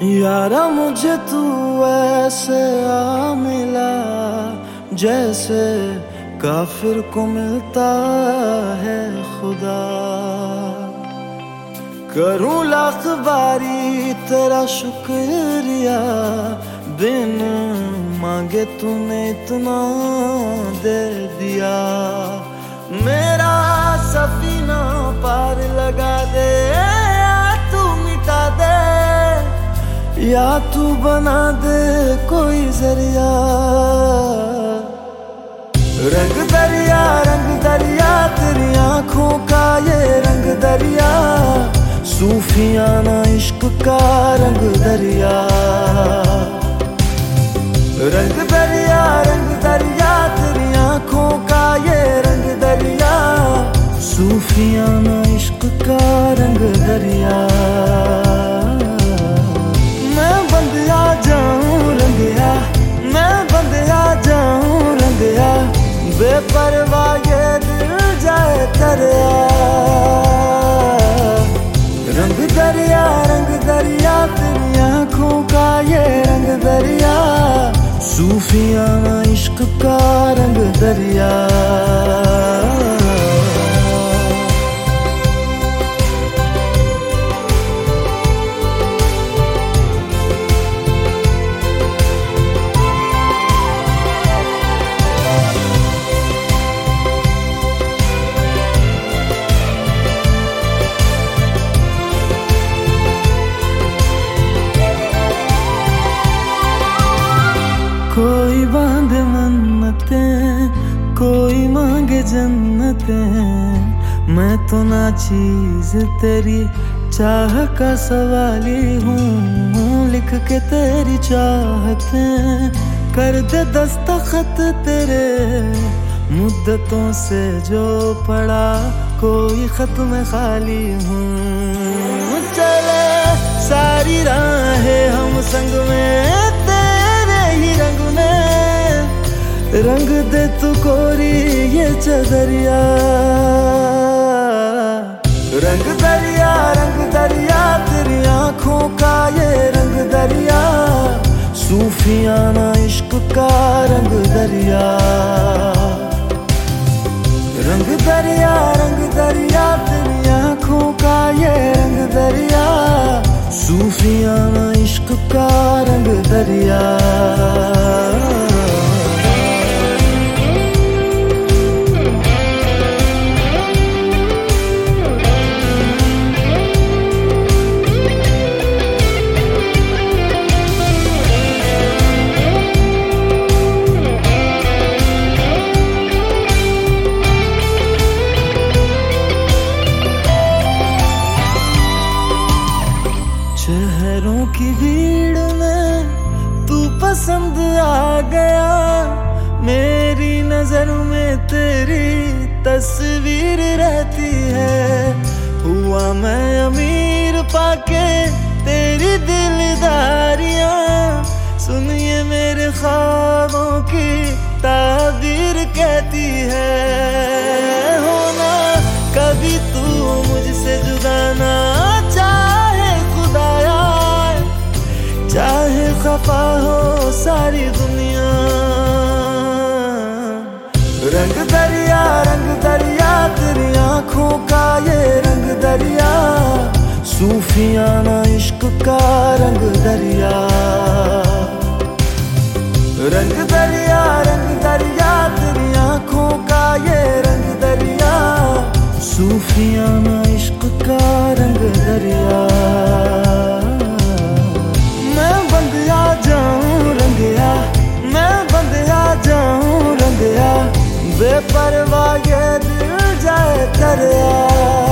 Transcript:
यारा मुझे तू ऐसे आ मिला जैसे काफिर को मिलता है खुदा। करूं लाख बारी तेरा शुक्रिया, बिन मांगे तूने इतना दे दिया। मेरा सफीना पार लगा दे, तू मिटा दे या तू बना दे कोई जरिया। रंग दरिया तेरी आंखों का ये रंग दरिया, सूफियाना इश्क का रंग दरिया। रंग दरिया तेरी आंखों का ये रंग दरिया, सूफियाना इश्क का रंग दरिया। मैं बंदिया जाऊं रंगिया, मैं बंदिया जाऊं रंगिया, बेपरवाह ये दिल जाए दरिया। रंग दरिया तेरी आंखों का ये रंग दरिया, सूफियाना इश्क का रंग दरिया। कोई बांधे मन्नतें, कोई मांगे जन्नतें, मैं तो ना चीज तेरी चाह का सवाली हूँ। लिख के तेरी चाहतें कर दे दस्तखत तेरे, मुद्दतों से जो पड़ा कोई खत में खाली हूँ। चले सारी राहें हम संग में तेरे ही रंग में, रंग दे तू कोरी ये चदरिया। रंग दरिया तेरी आंखों का ये रंग दरिया, सूफियाना इश्क का रंग दरिया। रंग दरिया तेरी आंखों का ये रंग दरिया, सूफियाना इश्क का रंग दरिया। शहरों की भीड़ में तू पसंद आ गया, मेरी नजर में तेरी तस्वीर रहती है। हुआ मैं अमीर पाके तेरी दिलदारियां, सुनिए मेरे ख्वाबों की ताबीर कहती है। होना कभी तू मुझसे जुदा ना चाहे खुदाया, चाहे खफा हो सारी दुनिया। रंग दरिया तेरी आंखों का ये रंग दरिया, सूफियाना इश्क का रंग दरिया। रंग दरिया तेरी आंखों का ये रंग दरिया, सूफियाना इश्क का रंग दरिया। मैं बंदिया जाऊं रंगिया, मैं बंदिया जाऊं रंगिया, बेपरवाह ये दिल जाए दरिया।